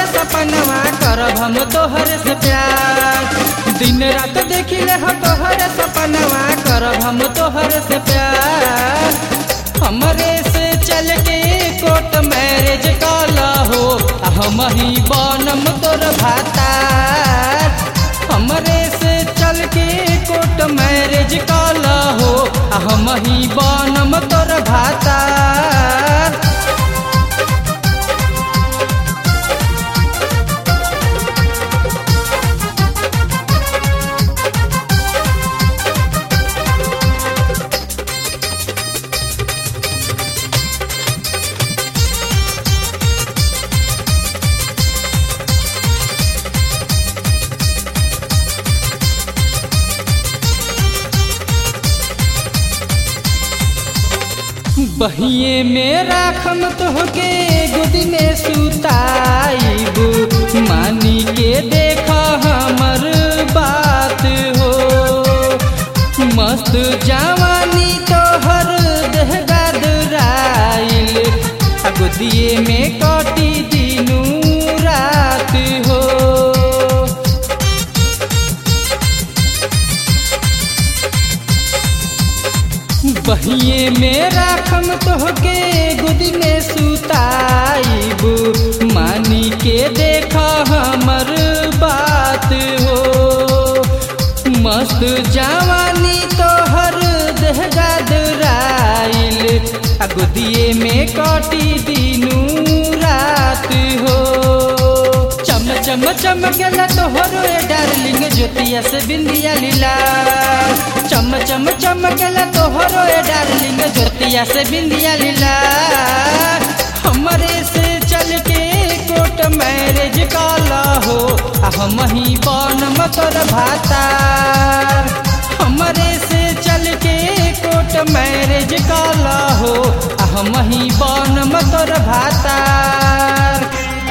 सपनवा करब हम तोहरे से प्यार। दिन रात देखिले हो तोहरे सपनवा करब हम तोहरे से प्यार। हमरे से चल के कोर्ट मैरिज काला हो हम ही बनम तोर भातार। हमरे से चल के कोर्ट मैरिज काला हो हम ही बनम तोर भातार। बहिए में राखम तोहके गोदी में सुताइब। मानी के देखा हमर बात हो मस्त जवानी तोहर देह गदराइल। गोदिए में कटी दिनू रात हो। बहिए में राखम तोहके गोदी में सुताइब। मानी के देखा हमर बात हो मस्त जवानी तोहर देह गदराइल। गोदिए में कटी दिनू रात हो। चम चम चमकेला तोहरो डार्लिंग ज्योतिया से बिंदिया लीला। चम चम चमकेला तोहरो डार्लिंग ज्योतिया से बिंदिया लीला। हमरे से चल के कोर्ट मैरिज काला हो हम ही बनम तोर भातार। हमरे से चल के कोर्ट मैरिज काला हो हम ही बनम तोर भातार।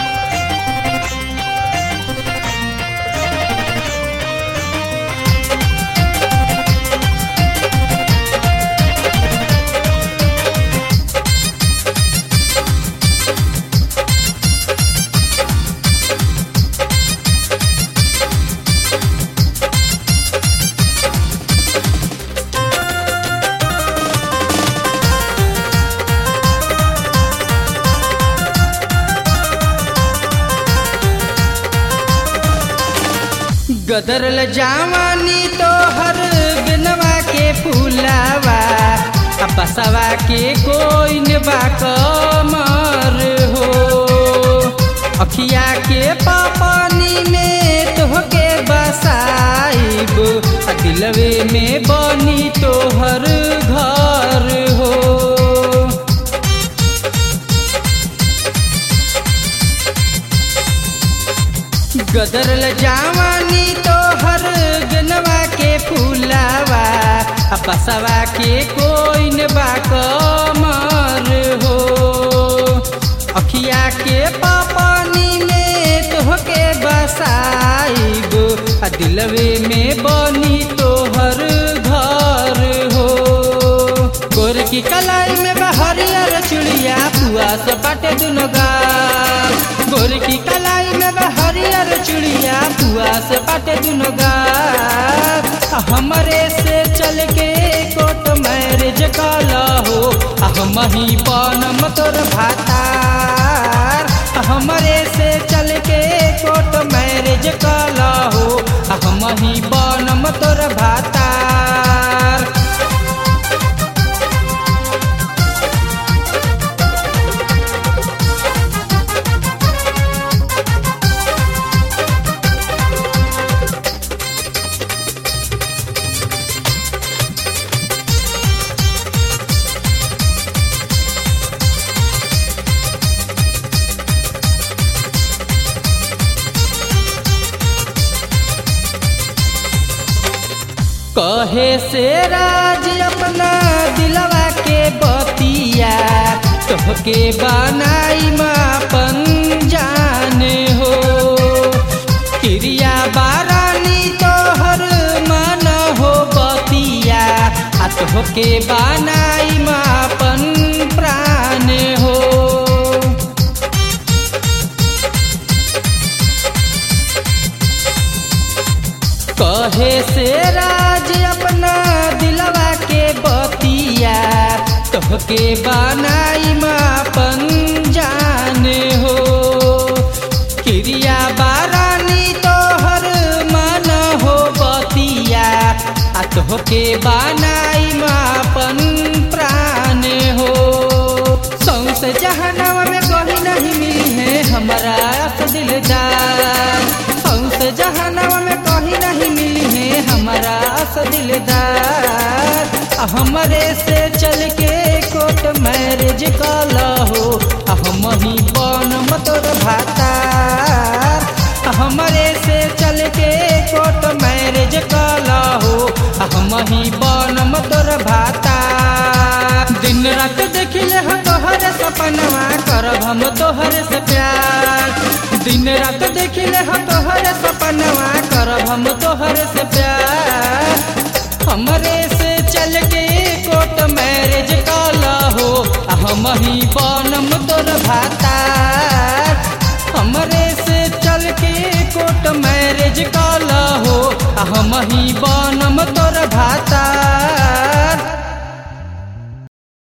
गदरल जवानी तोहर बिनवा के फूलावा बसवा के कोई नबा कमर हो। अखिया के पानी में तोहके बसाइब दिलवे में बनी तोहर घर हो। गदरल जवानी तोहर गनवा के फूलावा बसवा के कोई नबा कमर हो। अखिया के पानी में तोहके बसाइब दिलवे में बनी तोहर घर हो। गोर की कलाई में बहरियर चुड़िया पुआ से बाटे दुनो गाल। गोर की कलाई में हरियर चुड़िया पुआ से बाटे दुनो गाल। हमरे से चल के कोर्ट मैरिज काला हो हम ही बनम तोर भातार। हमरे से चल के कोर्ट मैरिज काला हो हम ही बनम तोर भातार। कहे से राज अपना दिलवा के बतिया तोहके बनाई मापन जान हो। क्रिया बारानी तोहर मन हो बतिया तोहके बनाई मापन प्राण हो। तोहके बनाई मापन जाने हो क्रिया बारानी तोहर मन हो बतिया तोहके बनाई मापन प्राण हो सौंसे जहनवा में कहीं नहीं मिली है हमारा दिलदार सौंसे जहनवा में कहीं नहीं मिली है हमारा दिलदार हमरे से चल के कोर्ट मैरिज काला हो हम ही बनम तोर भातार हमरे से चल के कोर्ट मैरिज काला हो हम ही बनम तोर भातार दिन रात देखिले हम तोहरे सपनवा करब हम तोहरे से प्यार दिन रात देखिले हम तोहरे सपनवा करब हम तोहरे से प्यार हमरे से चल के कोर्ट मैरिज काला हो हम ही बनम तोर भातार हमरे से चल के कोर्ट मैरिज काला हो हम ही